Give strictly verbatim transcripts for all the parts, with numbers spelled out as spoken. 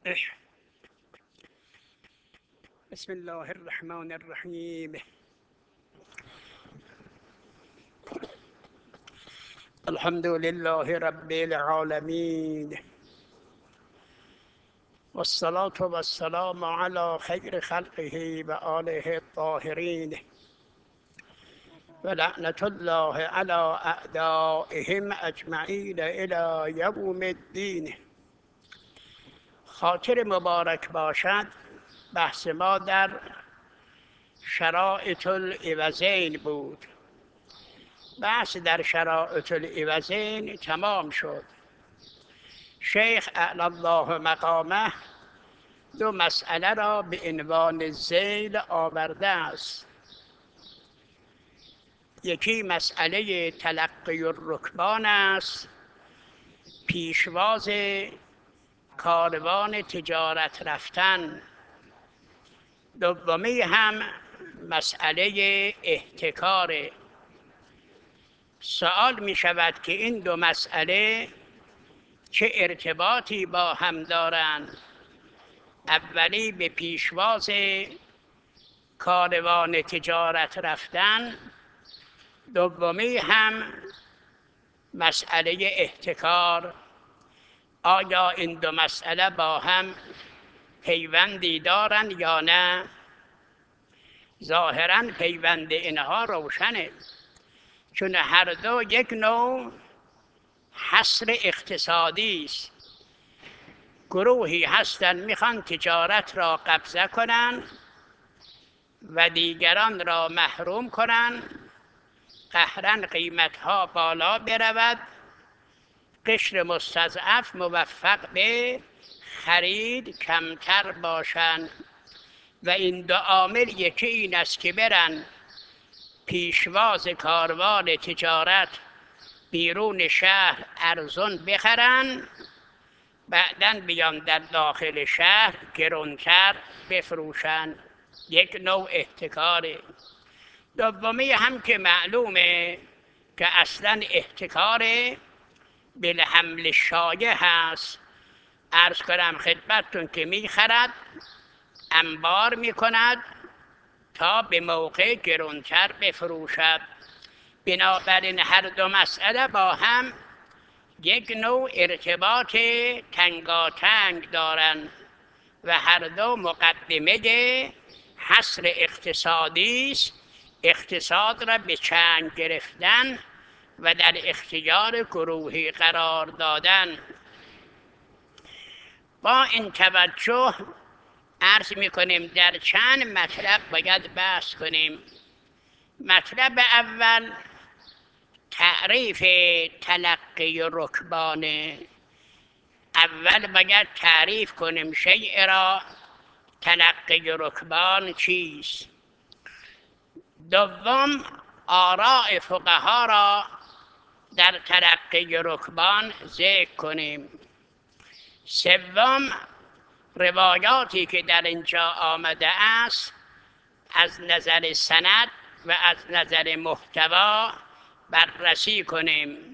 بسم الله الرحمن الرحیم. الحمد لله رب العالمین والصلاة والسلام على خیر خلقه و آله الطاهرین و لعنة الله على اعدائهم اجمعین الی یوم الدین. خاطر مبارک باشد. بحث ما در شرائط العوضین بود. بحث در شرائط العوضین تمام شد. شیخ اعلی الله مقامه دو مسئله را به عنوان ذیل آورده است. یکی مسئله تلقی الرکبان است، پیشواز کاروان تجارت رفتن. دومی هم مسئله احتکار. سوال می شود که این دو مسئله چه ارتباطی با هم دارند؟ اولی به پیشواز کاروان تجارت رفتن، دومی هم مسئله احتکار. آیا این دو مسئله با هم پیوندی دارند یا نه؟ ظاهراً پیوند اینها روشنه، چون هر دو یک نوع حصر اقتصادی است. گروهی هستند میخوان تجارت را قبضه کنن و دیگران را محروم کنن، قهراً قیمتها بالا برود، قشر مستضعف موفق به خرید کمتر باشند. و این دو عامل یکی این است که برن پیشواز کاروان تجارت بیرون شهر ارزون بخرن، بعدن بیان در داخل شهر گرانتر بفروشن. یک نوع احتکاره. دومی هم که معلومه که اصلا احتکار بالحمل شایع هست. عرض کنم خدمتتون که میخرد، انبار میکند تا به موقع گرانتر بفروشد. بنابراین هر دو مسئله با هم یک نوع ارتباط تنگاتنگ دارند و هر دو مقدمه حصر اقتصادی است، اقتصاد را به چنگ گرفتن و در اختیار گروهی قرار دادن. با این توجه عرض میکنیم در چند مطلب باید بحث کنیم. مطلب اول تعریف تلقی رکبان. اول باید تعریف کنیم شیء را. تلقی رکبان چیست؟ دوم آراء فقها را در تلقی رکبان ذکر کنیم. سوم روایاتی که در اینجا آمده است از نظر سند و از نظر محتوا بررسی کنیم.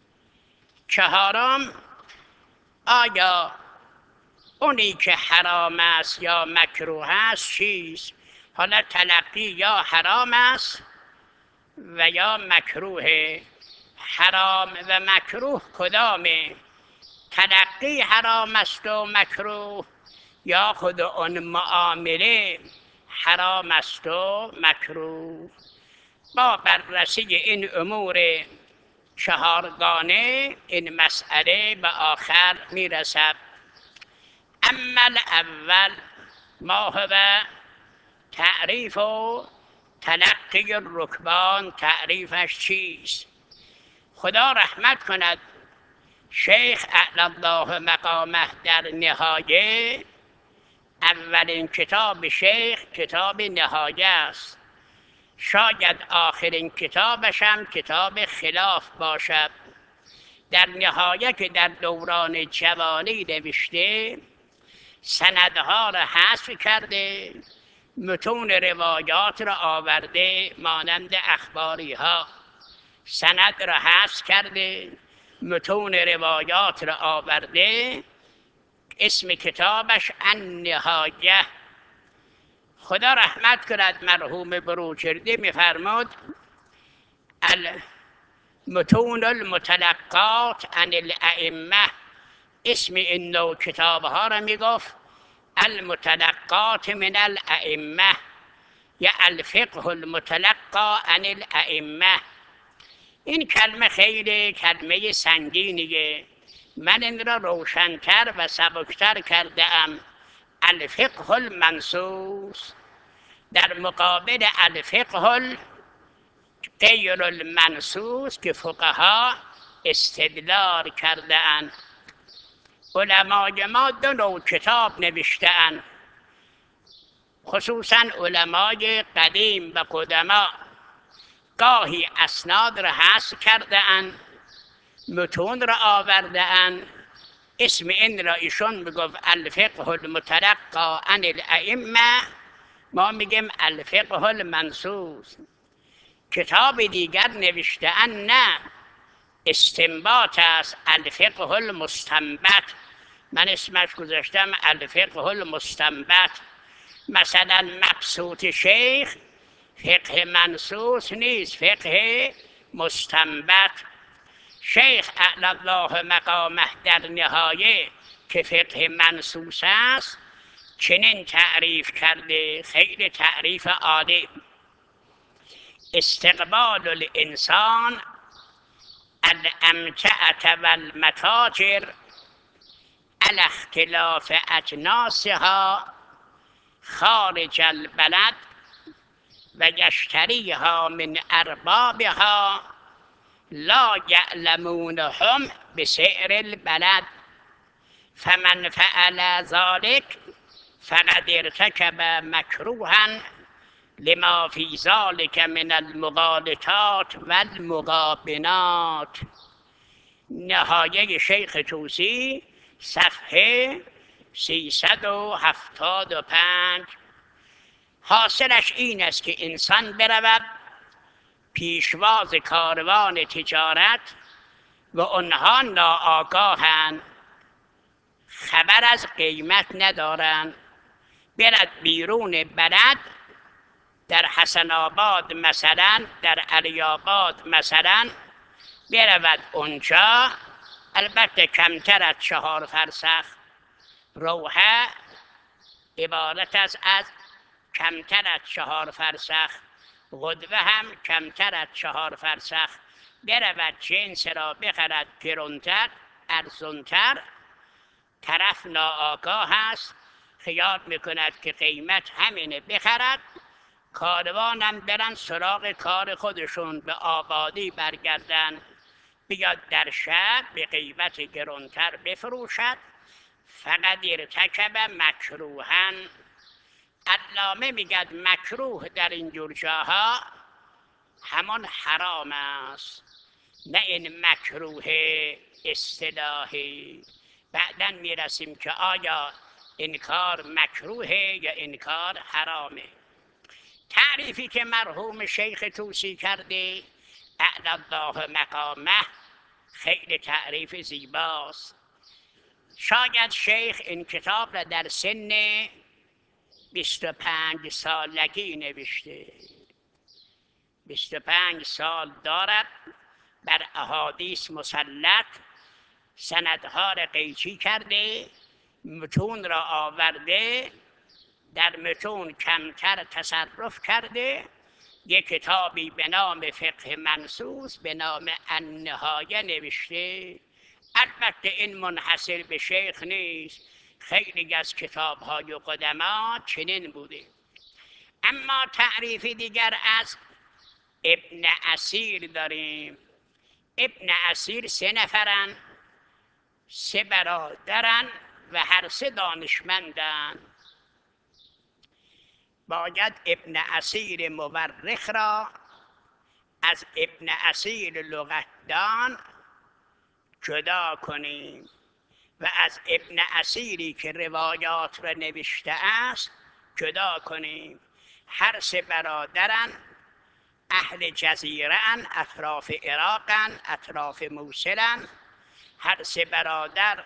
چهارم آیا اونی که حرام است یا مکروه است چیست؟ حالا تلقی یا حرام است و یا مکروه. حرام و مکروه کدامه؟ تلقی حرام است و مکروه یا خود اون معامله حرام است و مکروه؟ با بررسی این امور چهارگانه این مسئله به آخر میرسد. اما اول ما هو تعریف و تلقی الرکبان. تعریفش چیست؟ خدا رحمت کند شیخ اعلی الله مقامه در نهایه، اولین کتاب شیخ کتاب نهایه است. شاید آخرین کتابش هم کتاب خلاف باشد. در نهایه که در دوران جوانی نوشته، سندها را حذف کرده، متون روایات را آورده مانند اخباری ها. سند را حذف کرده، متون روایات را آورده اسم کتابش النهایه. خدا رحمت کند مرحوم بروجردی میفرمود المتون المتلقات عن الائمه، اسم این نوع کتاب ها را میگفت المتلقات من الائمه یا الفقه المتلقا عن الائمه. این کلمه خیلی کلمه سنگینیه، من این را روشنتر و سبکتر کرده ام. الفقه المنصوص در مقابل الفقه غیر المنصوص که فقها استدلال کرده اند. علمای ما دو نوع کتاب نوشته اند، خصوصا علمای قدیم و قدما. گاهی اسناد را حذف کرده اند، متون را آورده اند. اسم این را ایشون میگفت الفقه المتلقا عن الائمه، ما میگیم الفقه المنصوص. کتاب دیگر نوشته اند نه، استنباط است، الفقه المستنبط. من اسمش گذاشتم الفقه المستنبط. مثلا مبسوط شیخ فقه منصوص نیست، فقه مستنبط. شیخ اعلی الله مقامه در نهایه که فقه منصوص است چنین تعریف کرده، خیلی تعریف عالی. استقبال الانسان الامتعة والمتاجر على اختلاف اجناسها خارج البلد و یشتریها من اربابها لا یعلمونهم بسعر البلد فمن فعل ذلك فقد ارتکب مکروها لما فی ذلك من المغالطات و المغابنات. نهایه شیخ طوسی صفحه سیصد و هفتاد و پنج. حاصلش این است که انسان برود پیشواز کاروان تجارت و آنها ناآگاهند، خبر از قیمت ندارند، برد بیرون بلد، در حسن آباد مثلا، در علی آباد مثلا، برود اونجا، البته کمتر از چهار فرسخ روحه عبارت است از کمتر از چهار فرسخ، غدوه هم کمتر از چهار فرسخ، برود جنس را بخرد گرانتر ارزانتر. طرف ناآگاه است، خیال میکند که قیمت همینه، بخرد. کاروانم برن سراغ کار خودشون، به آبادی برگردن، بیاد در شهر به قیمت گرانتر بفروشد. فقط ارتکب مکروها. علامه میگد مکروه در اینجور جاها همان حرام است، نه این مکروه اصطلاحی. بعداً میرسیم که آیا این کار مکروهه یا این کار حرامه. تعریفی که مرحوم شیخ طوسی کرده اعلی الله مقامه خیلی تعریف زیباست. شاید شیخ این کتاب را در سن بیست و پنج سالگی نوشته. بیست و پنج سال دارد، بر احادیث مسلط، سندها را قیچی کرده، متون را آورده، در متون کمتر تصرف کرده. یک کتابی به نام فقه منصوص به نام النهایه نوشته. البته این منحصر به شیخ نیست، خیلی از کتاب‌های قدما چنین بوده. اما تعریف دیگر از ابن اثیر داریم. ابن اثیر سه نفرن، سه برادرن و هر سه دانشمندن. باید ابن اثیر مورخ را از ابن اثیر لغتدان جدا کنیم و از ابن اثیری که روایات را نوشته است جدا کنیم. هر سه برادرن، اهل جزیره‌اند، اطراف عراقن، اطراف موصلن. هر سه برادر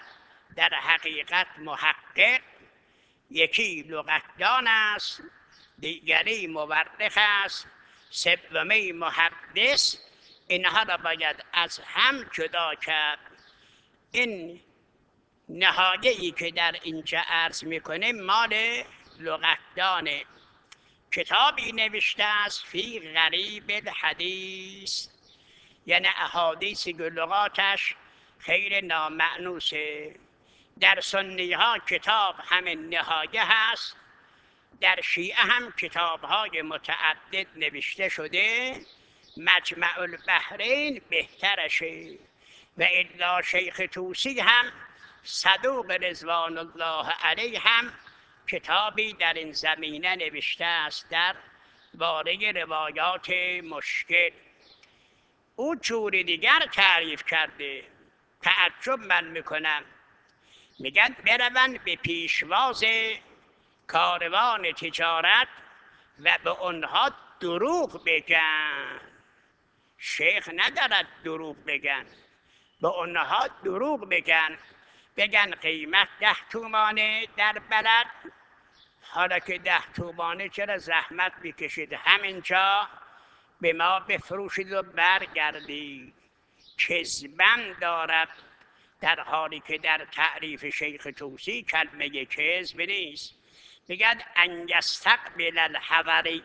در حقیقت محقق، یکی لغتدان است، دیگری مورخ است، سومی محدث. اینها را باید از هم جدا کرد. این نهایه‌ای که در اینجا عرض میکنه مال لغتدانه. کتابی نوشته است فی غریب الحدیث، یعنی احادیثی که لغاتش خیلی نامأنوسه. در سنی ها کتاب همین نهایه هست، در شیعه هم کتاب های متعدد نوشته شده، مجمع البحرین بهترشه. و الا شیخ طوسی هم صدوق رضوان الله علیه هم کتابی در این زمینه نوشته است در باره روایات مشکل. او جوری دیگر تعریف کرده، تعجب من میکنم. میگن بروند به پیشواز کاروان تجارت و به آنها دروغ بگن. شیخ ندارد دروغ بگن، به آنها دروغ بگن. بگن قیمت ده تومانه در بلد، حالا که ده تومانه چرا زحمت بکشید همینجا به ما بفروشید و برگردید. کذبن دارد، در حالی که در تعریف شیخ طوسی کلمه کذب نیست. میگن ان یستقبل الحوری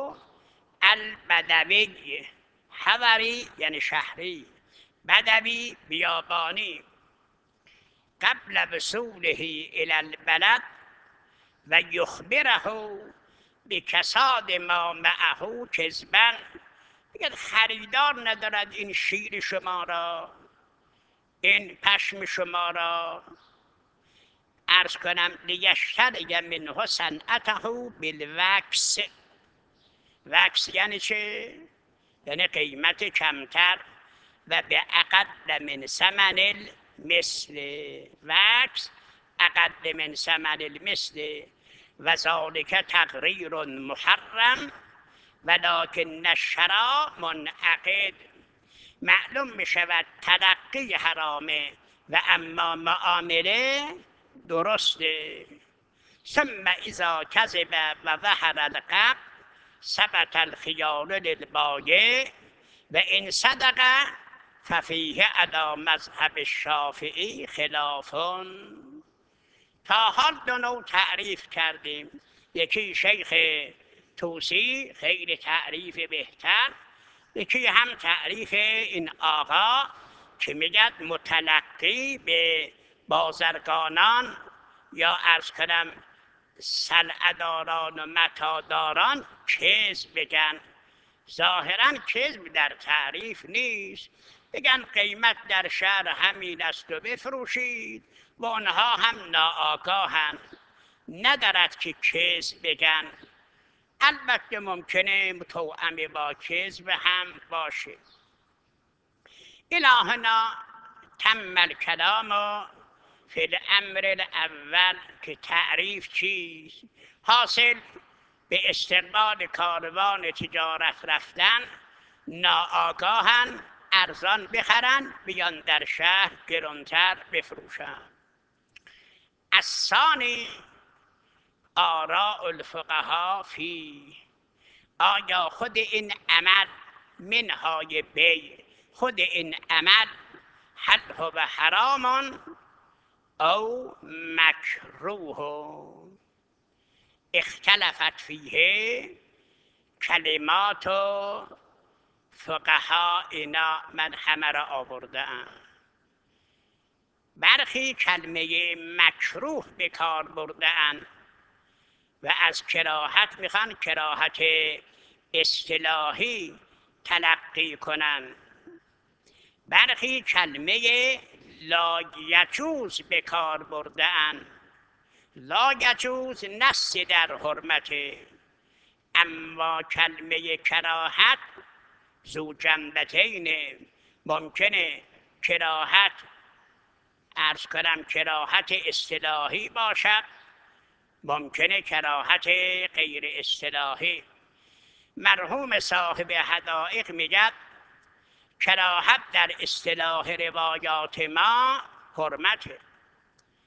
البدوی. حوری یعنی شهری، بدوی بیابانی. قبل وصوله الی البلد و یخبره بکساد ما معه کذبا. میگن خریدار ندارد این شیر شما را، این پشم شما را. عرض کنم لیشتری منه صنعته بالوکس. وکس یعنی چه؟ یعنی قیمت کمتر و به اقل من ثمن المثل. وکس اقل من ثمن المثل و ذالک تقریر محرم ولکن الشرع منعقد. معلوم می شود تلقی حرامه و اما معامله درسته. ثم اذا کذب و ظهر القبض ثبت الخیار للبایع و ان صدق ففیه علی مذهب الشافعی خلاف. تا حال دو نوع تعریف کردیم. یکی شیخ طوسی خیلی تعریف بهتر، یکی هم تعریف این آقا که میگد متلقی به بازرگانان یا عرض کنم سلعداران و متاداران کذب بگن. ظاهرا کذب در تعریف نیست، بگن قیمت در شهر همین است و بفروشید و آنها هم ناآگاهند، ندارد که کذب بگن. البته ممکنه توأم با کذب هم باشه. الهنا تم الکلام فی الامر الاول که تعریف چیست. حاصل به استقبال کاروان تجارت رفتن، ناآگاهن ارزان بخرن بیان در شهر گرانتر بفروشن. الثانی آراء الفقهاء فی. آیا خود این عمل منهای بی، خود این عمل هل هو حرام او مکروه. اختلفت فیه کلمات فقها. اینا من همه را آوردم. برخی کلمه مکروه به کار برده‌اند و از کراهت میخوان کراهت اصطلاحی تلقی کنند. برخی کلمه لا یجوز به کار برده‌اند. لا یجوز نص در حرمت، اما کلمه کراهت ذو جنبتین. ممکنه کراهت عرض کنم کراهت اصطلاحی باشد، ممکنه کراهت غیر اصطلاحی. مرحوم صاحب حدائق میگد کراهت در اصطلاح روایات ما حرمته،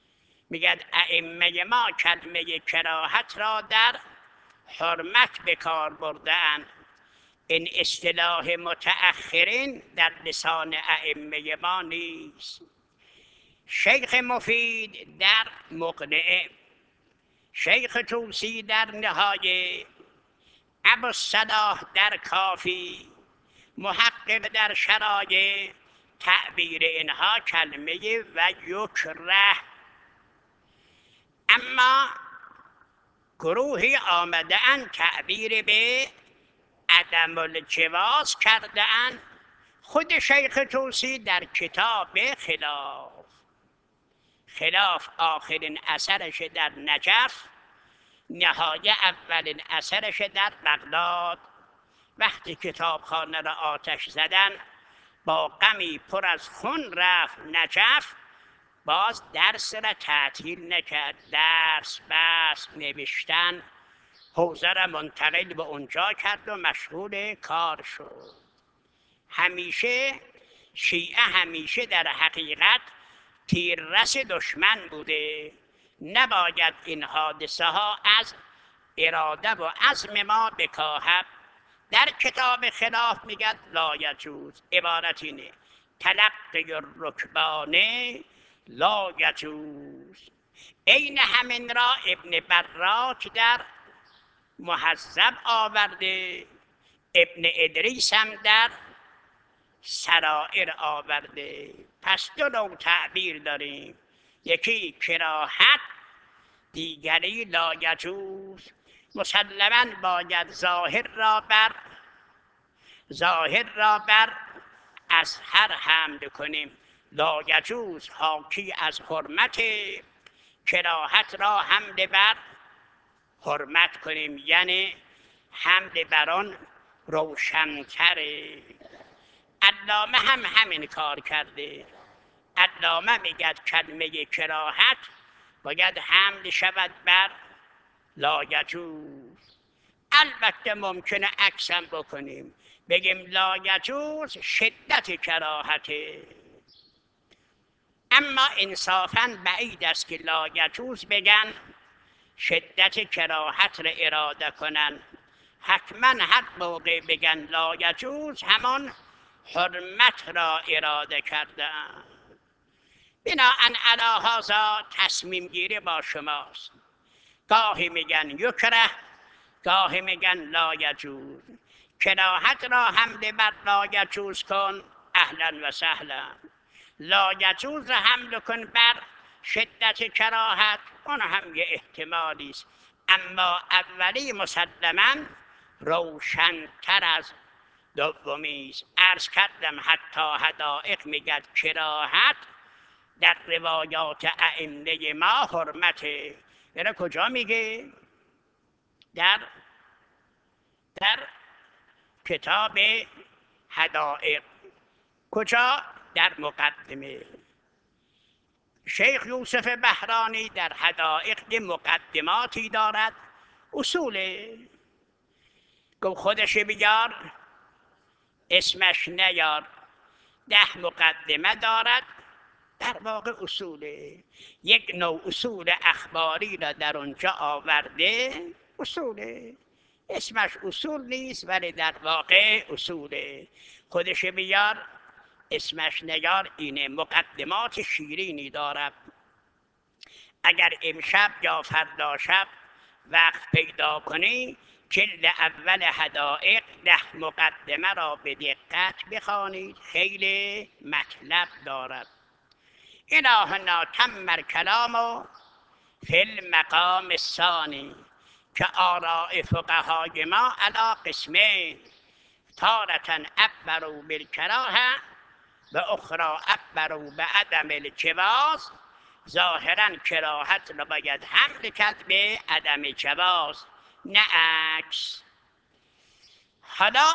میگد ائمه ما کلمه کراهت را در حرمت به کار برده‌اند. این اصطلاح متأخرین در لسان ائمه ما نیست. شیخ مفید در مقنعه، شیخ طوسی در نهایه، ابوالصلاح در کافی، محقق در شرایع، تعبیر اینها کلمه و یکره. اما گروهی آمده اند تعبیر به عدم الجواز کرده اند. خود شیخ طوسی در کتاب خلاف خلاف آخرین اثرش در نجف، نهایه اولین اثرش در بغداد، وقتی کتابخانه را آتش زدن با غمی پر از خون رفت نجف، باز درس را تعطیل نکرد، درس بس نوشتن، حوزه را منتقل به اونجا کرد و مشغول کار شد. همیشه شیعه همیشه در حقیقت تیررس دشمن بوده. نباید این حادثه ها از اراده و عزم ما بکاهد. در کتاب خلاف میگد لا یجوز، عبارت اینه تلقی الرکبانه لا یجوز. عین همین را ابن براک در مهذب آورده، ابن ادریس هم در سرائر آورده. پس دو نوع تعبیر داریم، یکی کراهت، دیگری لا یجوز. مسلماً باید ظاهر را بر ظاهر را بر اظهر حمل کنیم. لا یجوز حاکی از حرمت، کراهت را حمل بر حرمت کنیم، یعنی حمل بر آن روشن‌تره. علامه هم همین کار کرده. علامه میگد کلمه کراهت باید حمل شود بر لا یجوز. البته ممکنه عکسم بکنیم، بگیم لا یجوز شدت کراهته، اما انصافاً بعید است که لا یجوز بگن شدت کراهت را اراده کنن. حتما هر موقع بگن لا یجوز همان حرمت را اراده کردن. بناهن علی هذا تصمیم گیری با شماست. گاهی میگن یکره، گاهی میگن لا یجوز. کراهت را حمل بر لا یجوز کن، اهلا و سهلا. لا یجوز را حمل کن بر شدت کراهت، اون هم یه احتمالی است، اما اولی مسلماً روشن‌تر از دومی است. عرض کردم حتی حدائق میگد کراهت، در روایات ائمه ما حرمته. یعنی کجا میگه؟ در در کتاب حدائق. کجا؟ در مقدمه. شیخ یوسف بهرانی در حدائق مقدماتی دارد، اصوله. گفت خودش بیار، اسمش نیار، ده مقدمه دارد، در واقع اصوله. یک نوع اصول اخباری را در اونجا آورده، اصوله. اسمش اصول نیست ولی در واقع اصوله. خودش بیار، اسمش نیار، اینه. مقدمات شیرینی دارد. اگر امشب یا فردا شب وقت پیدا کنی، جلد اول حدائق ده مقدمه را به دقت بخوانید، خیلی مطلب دارد. الهنا تم الکلام فی المقام الثانی، که آراء فقهای ما علی قسمین، تارة عبروا بالکراهه و اخرى عبروا بعدم الجواز. ظاهرا کراهت را باید حمل کرد به عدم جواز، نه عکس. حالا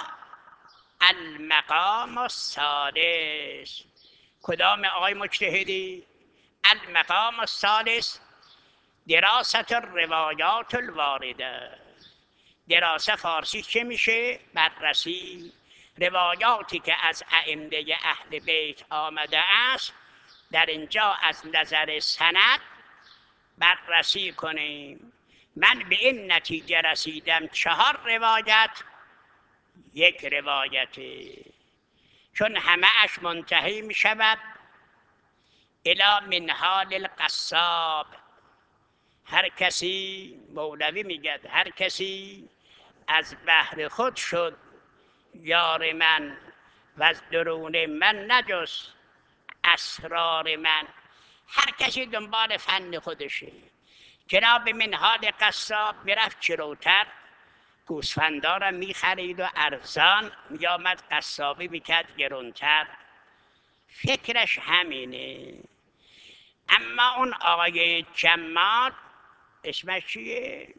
المقام الثالث، کدام آقای مجتهدی؟ المقام الثالث دراست الروایات الوارده. دراسه فارسی چه میشه؟ بررسی روایاتی که از ائمه اهل بیت آمده است. در اینجا از نظر سند بررسی کنیم. من به این نتیجه رسیدم چهار روایت یک روایته، چون همه اش منتهی می شود الی منهال القصاب. هر کسی، مولوی میگد، هر کسی از بحر خود شد یار من و از درون من نجست اسرار من. هر کسی دنبال فن خودشه. جناب منهال قصاب میرفت جلوتر، گوسفندا را میخرید و ارزان میامد قصابی میکرد گرونتر. فکرش همینه. اما اون آقای جمال اسمش چیه؟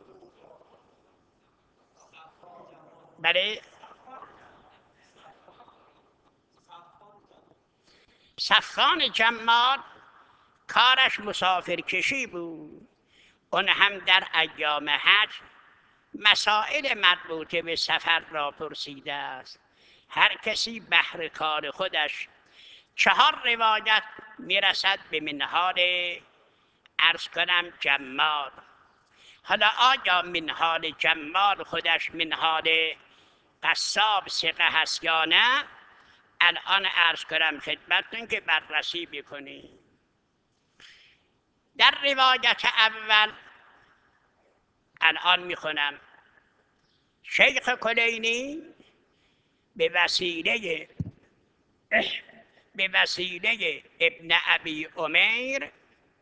بله، سخان جمال کارش مسافرکشی بود. اون هم در ایام حج مسائل مربوطه به سفر را پرسیده است. هر کسی بهر کار خودش. چهار روایت میرسد به منهال عرض کنم جمال. حالا آیا منهال جمال خودش منهال قصاب ثقه هست یا نه؟ الان عرض کنم خدمتتون که بررسی بکنیم. در روایت اول الان میخونم. شیخ کلینی به وسیله به وسیله ابن ابی عمیر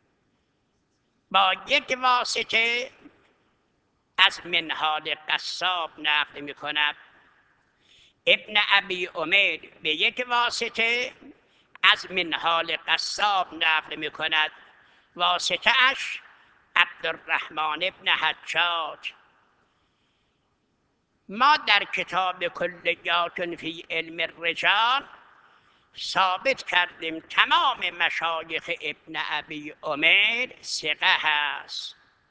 با یک واسطه از منهال قصاب نقل میکند. ابن ابی عمیر به یک واسطه از منهال قصاب نقل میکند. واسطه اش عبدالرحمن ابن حجاج. ما در کتاب کلیات فی علم الرجال ثابت کردیم تمام مشایخ ابن ابی عمیر ثقه هست.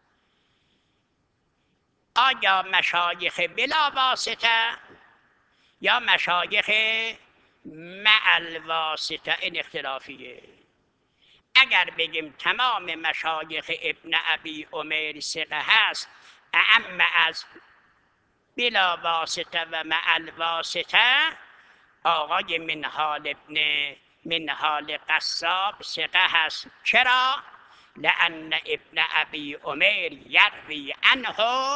آیا مشایخ بلا واسطه یا مشایخ مع الواسطه؟ این اختلافیه. اگر بگیم تمام مشایخ ابن ابی عمیر ثقه هست، اعم از بلا واسطه و مع الواسطه، آقای منهال ابن منهال قصاب ثقه هست. چرا؟ لأن ابن ابی عمیر یروی عنه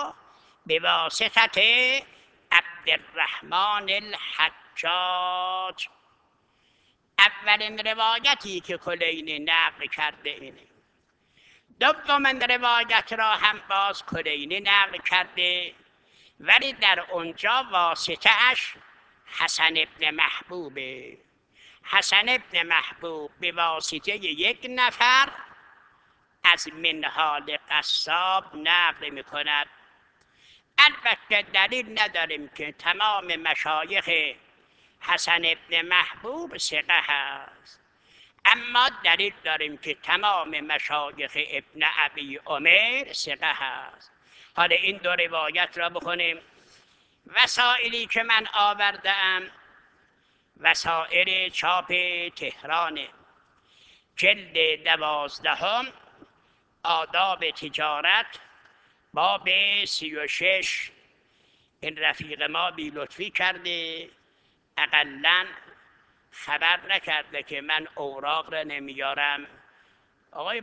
بواسطه عبدالرحمن الحجاج. اولین روایتی که کلینی نقل کرده اینه. دومین روایت را هم باز کلینی نقل کرده، ولی در اونجا واسطه اش حسن ابن محبوبه. حسن ابن محبوب به واسطه یک نفر از منهال قصاب نقل می کند. البته دلیل نداریم که تمام مشایخ حسن ابن محبوب ثقه هست، اما دلیل داریم که تمام مشایخ ابن ابی عمیر ثقه هست. حالا این دو روایت را بخونیم. وسائلی که من آوردم وسائل چاپ تهران، جلد دوازدهم، آداب تجارت، باب سی و شش. این رفیق ما بی لطفی کرده، اقلاً خبر نکرده که من اوراق را نمیارم. آقای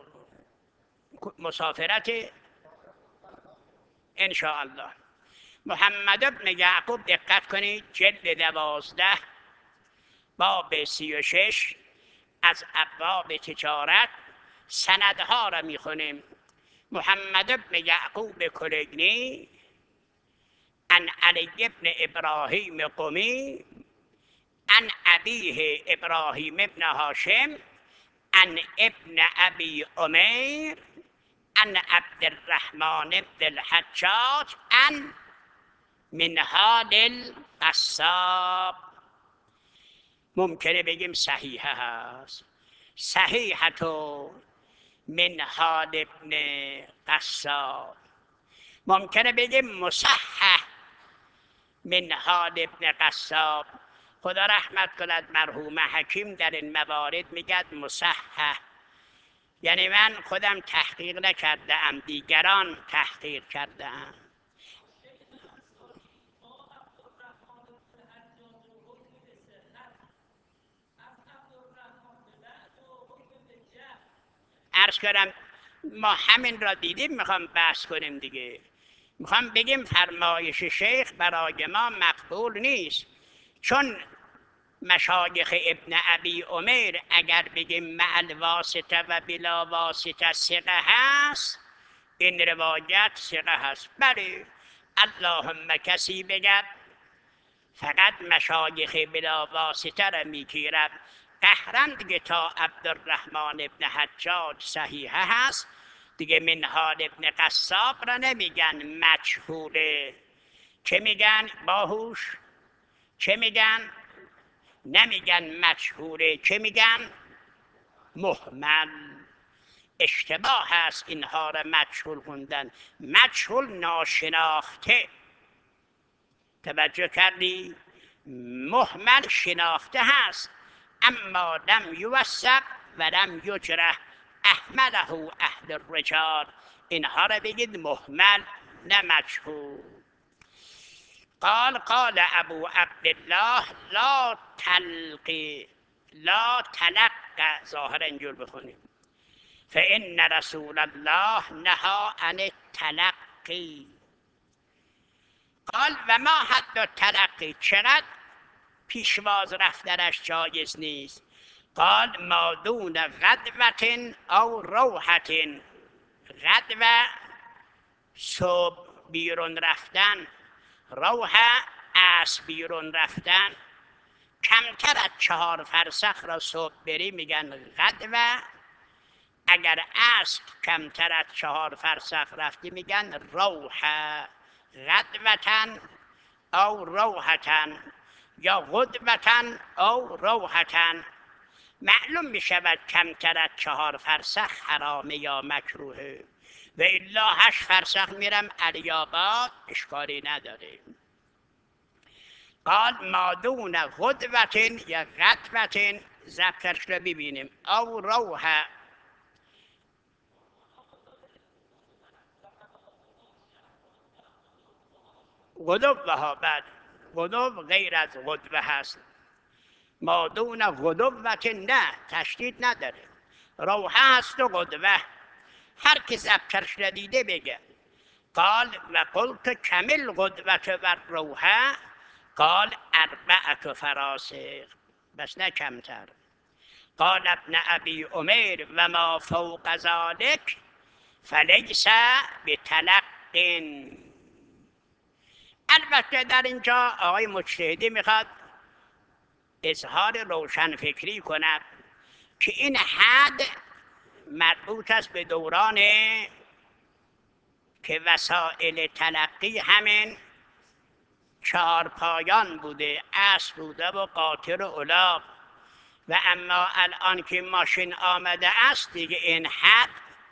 مسافرت انشاءالله. محمد ابن یعقوب دقت کنید، جلد دوازده باب سی و شش از ابواب تجارت سندها را میخونیم. محمد ابن یعقوب کلینی عن علی ابن ابراهیم قمی عن ابیه ابراهیم ابن هاشم عن ابن ابی عمیر عن عبدالرحمن ابن الحجاج عن منهال القصاب. ممکنه بگیم صحیحه هست، صحیحتو منهال ابن قصاب. ممکنه بگیم مصحح منهال ابن قصاب. خدا رحمت کند مرحوم حکیم در این موارد میگد مصحح، یعنی من خودم تحقیق نکرده ام، دیگران تحقیق کرده ام. عرض کردم ما همین را دیدیم، میخوام بحث کنیم دیگه. میخوام بگیم فرمایش شیخ برای ما مقبول نیست، چون مشایخ ابن ابی عمر اگر بگیم مع الواسطه و بلا واسطه ثقه هست، این روایت ثقه هست. بله اللهم کسی بگد فقط مشایخ بلا واسطه را میگیرد، قهرن دیگه تا عبدالرحمن ابن حجاج صحیحه هست دیگه. منهال ابن قصاب را نمیگن مجهوله، چه میگن باهوش؟ چه میگن؟ نمیگن مجهوله، چه میگن؟ مهمل. اشتباه هست اینها را مجهول خوندن. مجهول ناشناخته، توجه کردی؟ مهمل شناخته هست، اما لم یوثق و لم یجرح احمله اهل الرجال، اینها را بگید مهمل نه مجهول. قال قال ابو عبدالله لا تلقی لا تلقى، ظاهر اینجور بخونیم، فإن رسول الله نهى عن التلقی. قال و ما حد تلقی، چقدر پیشواز رفتنش جایز نیست. قال ما دون غدوة او روحة، غدوه صبح بیرون رفتن، روحه اسب بیرون رفتن، کمتر از چهار فرسخ را صبح بری میگن غدوه. اگر اسب کمتر از چهار فرسخ رفتی میگن روحه. غدوتن او روحتن یا غدوتن او روحتن. معلوم می شود کمتر از چهار فرسخ حرامه یا مکروهه، و الا هشت فرسخ میرم علیاباد اشکالی نداره. قال ما دون غدوتن یا غدوتن، ضبطش رو ببینیم، او روحه. غدوه ها بعد غدوه غیر از غدوه هست. ما دون غدوه نه تشدید نداره، روحه هست و غدوه. هر کی ضبطش ندیده بگه. قال و قلت کمل غدوه و روحه، قال اربعة فراسخ، بس نه کمتر. قال ابن ابی عمر و ما فوق ذلك فلیس بتلق. البته در اینجا آقای مجتهدی میخواد اظهار روشن فکری کند که این حد مربوط است به دوران که وسایل تلقی همین چهار پایان بوده، اسب بوده و قاطر و الاغ، و اما الان که ماشین آمده است دیگه این حد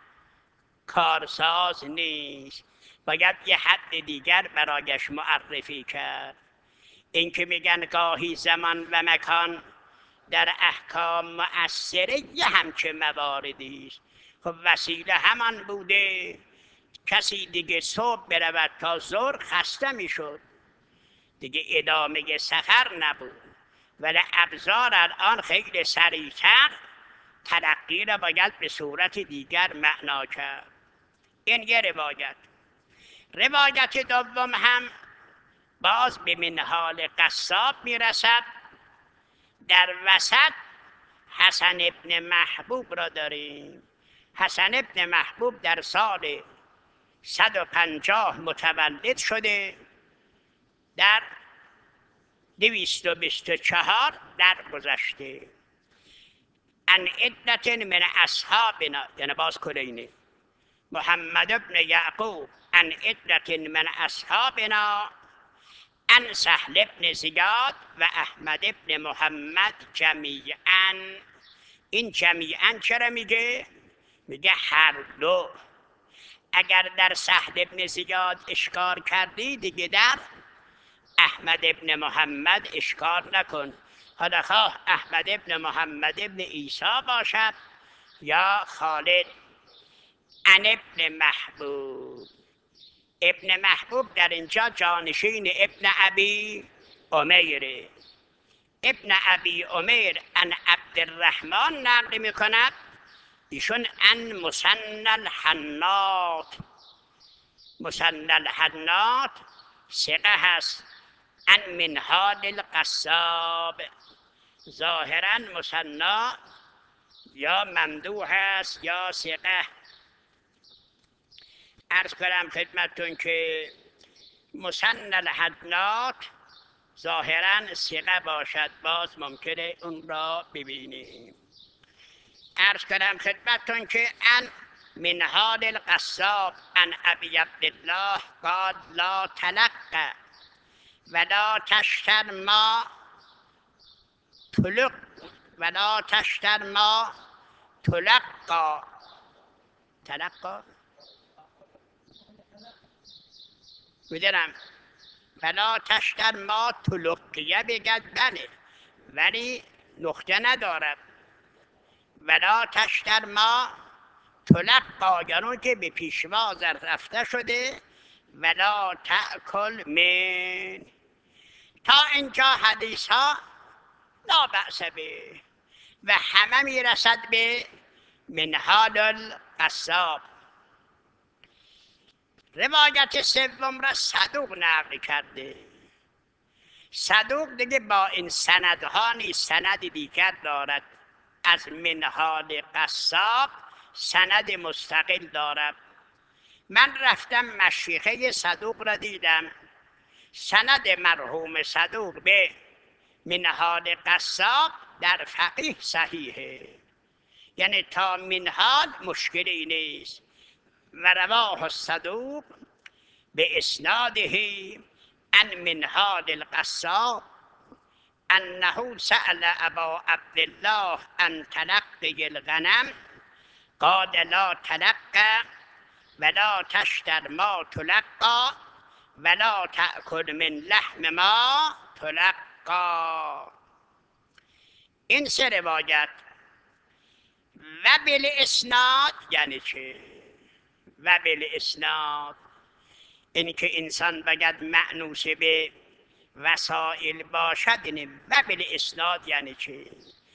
کارساز نیست، باید یه حد دیگر برایش معرفی کرد. این که میگن گاهی زمان و مکان در احکام مؤثره، یه همچه مواردی است. خب وسیله همان بوده، کسی دیگه صبح برود تا ظهر خسته میشد، دیگه ادامه سفر نبود، ولی ابزار الان خیلی سریعتر، تلقی را باید به صورت دیگر معنا کرد. این یه روایت. روایت دوم هم باز به منهال قصاب میرسد. در وسط حسن ابن محبوب را داریم. حسن ابن محبوب در سال صد و پنجاه متولد شده، در دویست و بیست و چهار در گذشته. ان عدت من اصحابنا، یعنی باز کلینه، محمد ابن یعقوب ان عدت من اصحابنا ان سهل ابن زیاد و احمد ابن محمد جمیعا. این جمیعا چرا میگه؟ میگه هر دو. اگر در سهل ابن زیاد اشکار کردی دیگه در احمد ابن محمد اشکار نکن. حالا خواه احمد ابن محمد ابن عیسی باشد یا خالد عن ابن محبوب. ابن محبوب در اینجا جانشین ابن ابی عمیر. ابن ابی عمیر عن عبدالرحمن نقل می کند، ایشون عن مثنی الحناط. مثنی الحناط ثقه هست. عن منهال القصاب. ظاهرا مثنی یا ممدوح است یا ثقه. عرض کنم خدمتتون که مثنی الحناط ظاهرا ثقه باشد، باز ممکنه اون را ببینیم. عرض کنم خدمتتون که ان منهال القصاب ان ابی عبدالله قال لا تلقى ولا تشتر ما تلق ولا تشتر ما تلقى. تلقى میدونم ولا تشتر ما تلقیه بگد بله، ولی نقطه ندارد. ولا تشتر ما تلقا یعنی که به پیشواز رفته شده. ولا تأکل من. تا اینجا حدیث ها لا بأس به و همه میرسد به منهال القصاب. روایت سوم را صدوق نقل کرده. صدوق دیگه با این سندها نیست، سند دیگر دارد. از منهال قصاب سند مستقل دارد. من رفتم مشیخه صدوق را دیدم، سند مرحوم صدوق به منهال قصاب در فقیه صحیحه، یعنی تا منهال مشکلی نیست. و رواه الصدوق به اسناده عن منهال القصاب انه سأل ابا عبدالله عن تلقی الغنم قال لا تلقى ولا تشتر ما تلقى ولا تأکل من لحم ما تلقى. این سه روایت و بالاسناد یعنی چه؟ و بالاسناد این که انسان بگد مأنوس به وسائل باشد، یعنی و بالاسناد یعنی چه؟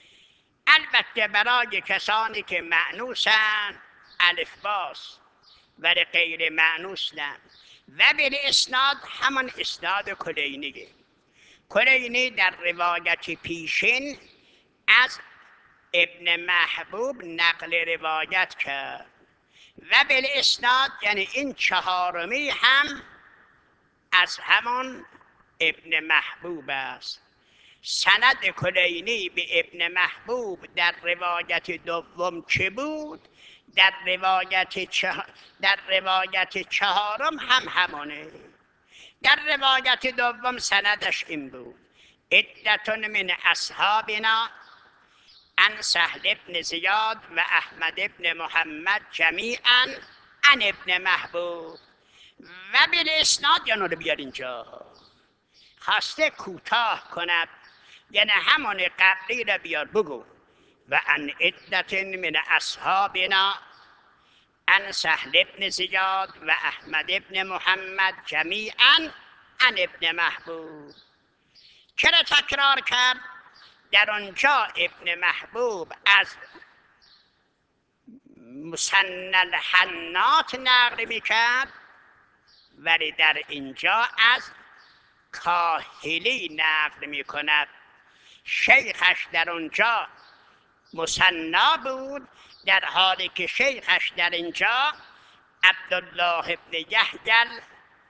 البته برای کسانی که مأنوسن الف باست، ولی غیر مأنوس نه. و بالاسناد همان اسناد کلینیه. کلینی در روایت پیشین از ابن محبوب نقل روایت کرد. و بالاسناد یعنی این چهارمی هم از همان ابن محبوب است. سند کلینی به ابن محبوب در روایت دوم چه بود؟ در روایت چه... در روایت چهارم هم همانه. در روایت دوم سندش این بود: عدتون من اصحابنا عن سهل ابن زیاد و احمد ابن محمد جمیعا عن ابن محبوب. و بالاسناد یعنی رو بیار اینجا، خواسته کوتاه کند یعنی همان قبلی را بیار بگو. و عن عدت من اصحابنا عن سهل ابن زیاد و احمد ابن محمد جمیعا عن ابن محبوب. چرا تکرار کرد؟ در آنجا ابن محبوب از مثنی الحناط نقل میکرد، ولی در اینجا از کاهلی نقل میکند. شیخش در اونجا مثنی بود، در حالی که شیخش در اینجا عبدالله ابن یحیی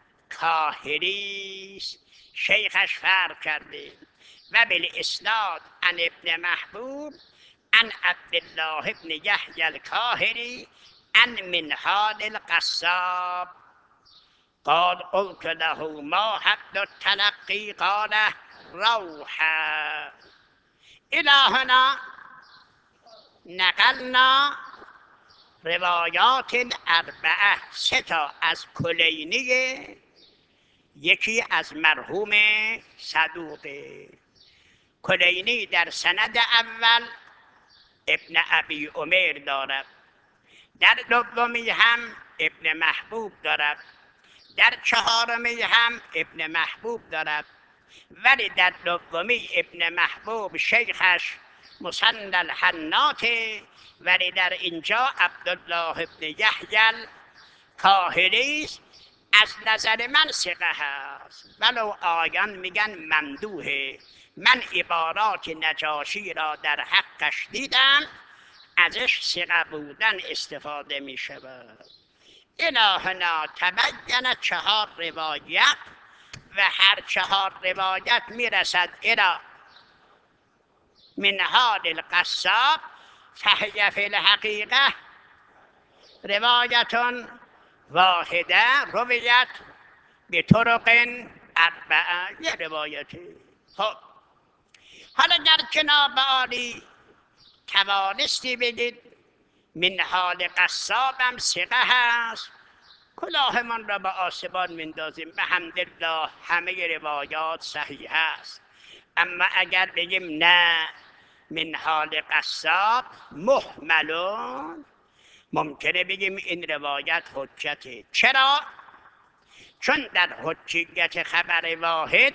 کاهلی است. شیخش فرق کرده. و بالاسناد عن ابن محبوب عن عبدالله ابن یحیی الکاهلی عن منهال القصاب قال قلت له ما حد التلقی قال روحا. الهنا نقلنا روایات اربعه، سه تا از کلینی، یکی از مرحوم صدوقه. کلینی در سند اول ابن ابی عمر دارد، در دومی هم ابن محبوب دارد، در چهارمی هم ابن محبوب دارد، ولی در دومی ابن محبوب شیخش مسند الحناته، ولی در اینجا عبدالله ابن یحیی کاهلی است. از نظر من ثقه هست، ولو آیان میگن ممدوحه. من عبارات نجاشی را در حقش دیدم، ازش ثقه بودن استفاده می شود. الهنا تبین چهار روایت و هر چهار روایت می رسد الى من حال القصاب، فهی فی الحقیقه روایت واحده رویت به طرق اربعه، یه روایتی. خب حالا در جناب عالی توانستی بگید من حال قصابم ثقه هست، کلاهمان را به آسمان میندازیم، به حمدالله همه روایات صحیح است. اما اگر بگیم نه من حال قصاب محملون، ممکنه بگیم این روایت حجته. چرا؟ چون در حجیت خبر واحد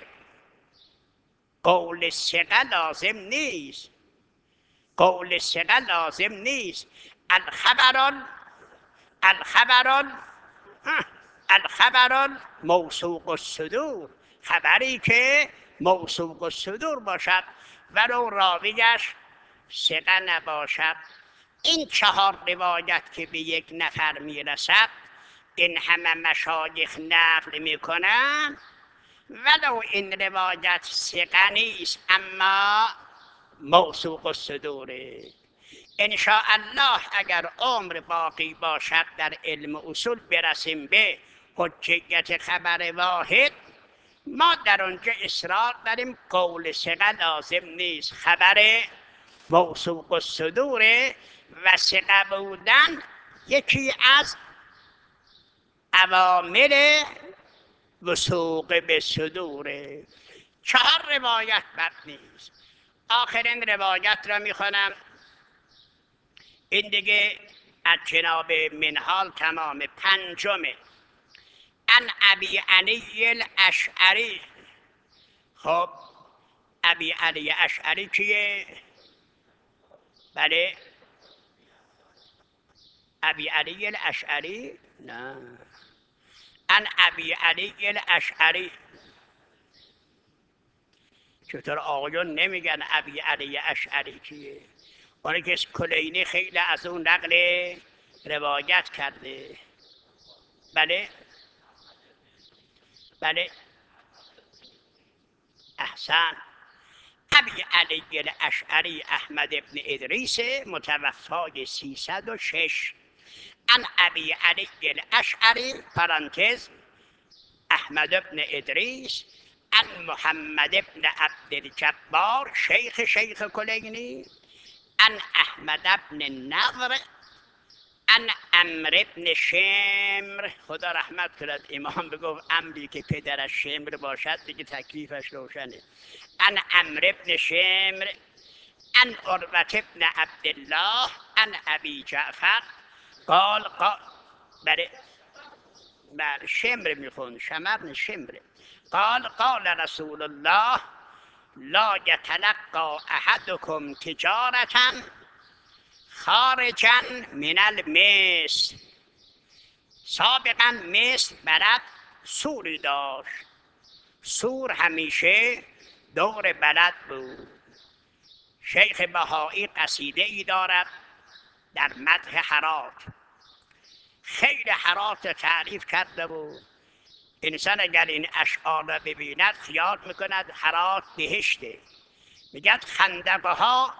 قول ثقه لازم نیست، قول ثقه لازم نیست. الخبران الخبران الخبران موثوق الصدور، خبری که موثوق الصدور باشد ولو راویش ثقه نباشد. این چهار روایت که به یک نفر میرسد، این همه مشایخ نقل میکنن، ولو این روایت ثقه نیست اما موثوق الصدوره. انشاءالله اگر عمر باقی باشد در علم اصول برسیم به حجیت خبر واحد، ما در اونجا اصرار داریم قول ثقه لازم نیست، خبر موثوق الصدوره و ثقه بودن یکی از عوامل وثوق به صدوره. چهار روایت بد نیست. آخرین روایت را میخوانم، این دیگه از جناب منهال تمام. پنجمه ان ابی علی الاشعری. خب ابی علی اشعری کیه؟ بله ابی علی الاشعری، نه، ان ابی علی الاشعری. چطور آقایون نمیگن ابی علی اشعری کیه؟ اونه که کلینی خیلی از اون نقل روایت کرده. بله بله احسن. ابی علی الاشعری احمد ابن ادریس متوفای سیصد و شش. ان ابی علی الاشعری پرانتز احمد ابن ادریس ان محمد ابن عبدالجبار شیخ شیخ کلینی ان احمد ابن النضر ان عمرو ابن شمر، خدا رحمت کند امام بگفت عمری که پدرش شمر باشد دیگه تکلیفش روشنه. ان عمرو ابن شمر ان عروة ابن عبدالله ان ابی جعفر قال قال بله بله شمر میخون، شمر شمر. قال قال رسول الله لا یتلقى احدکم تجارتا خارجا من المصر. سابقا مصر بلد سوری داشت، سور همیشه دور بلد بود. شیخ بهایی قصیده ای دارد در مدح هرات، خیلی هرات تعریف کرده بود. انسان اگر این اشعار را ببیند خیال میکند هرات بهشته. میگد خندقها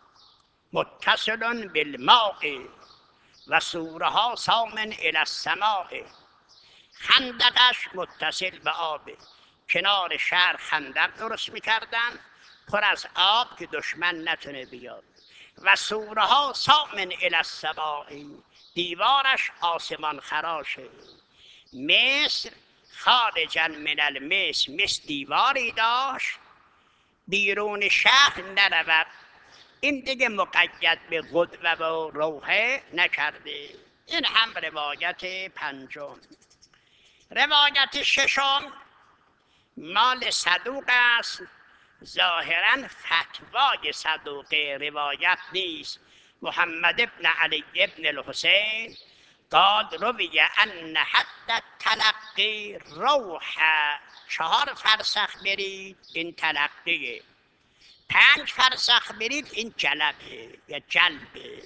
متصل بالماء و سورها سامن الی السماء. خندقش متصل به آب، کنار شهر خندق درست میکردن پر از آب که دشمن نتونه بیاد. و سورها سامن الی السماء، دیوارش آسمان خراشه. مصر خارجا من المصر، مصر دیواری داشت بیرون شهر نرود. این دیگه مقید به قدوه و روحه نکرده. این هم روایت پنجم. روایت ششم مال صدوق است، ظاهرا فتوای صدوق روایت نیست. محمد ابن علی ابن الحسین قال روی ان حد تلقی روح، چهار فرسخ برید این تلقیه، پنج فرسخ برید این جلبه یا جلبه.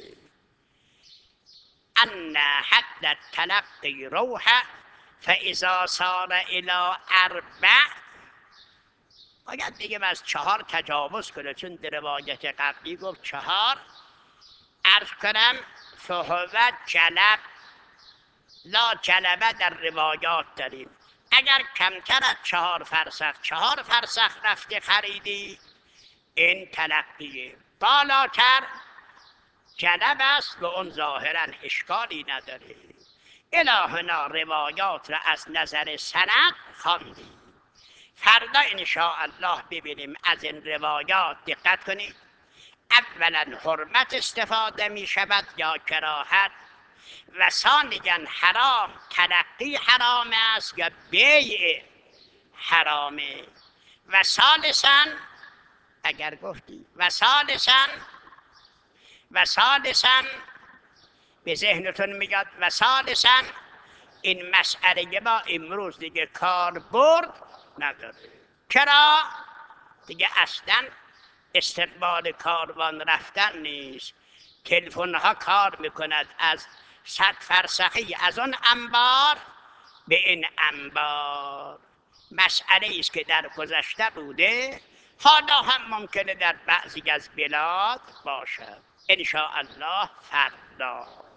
ان حد تلقی روح فاذا صار الى اربع، باید بگیم از چهار تجاوز کنه، چون در روایت قبلی گفت چهار. عرض کنم فهو جلب، لا جلبه در روایات داریم. اگر کمتر از چهار فرسخ، چهار فرسخ رفته خریدی این تلقیه، بالاتر جلب است و اون ظاهرا اشکالی نداره. الهنا روایات را از نظر سند خواندیم. فردا انشاءالله ببینیم از این روایات. دقت کنید، اولا حرمت استفاده می شود یا کراهت، و ثانیا حرام، تلقی حرام است یا بیع حرامه، و ثالثا اگر گفتی و ثالثا و ثالثا به ذهنتون میاد و ثالثا این مسئله با امروز دیگه کاربرد نداره. چرا؟ دیگه اصلا استقبال کاروان رفتن نیست. تلفن ها کار میکند از صد فرسخی از اون انبار به این انبار. مسئله است که در گذشته بوده، حالا هم ممکنه در بعضی از بلاد باشد. ان شاء الله فردا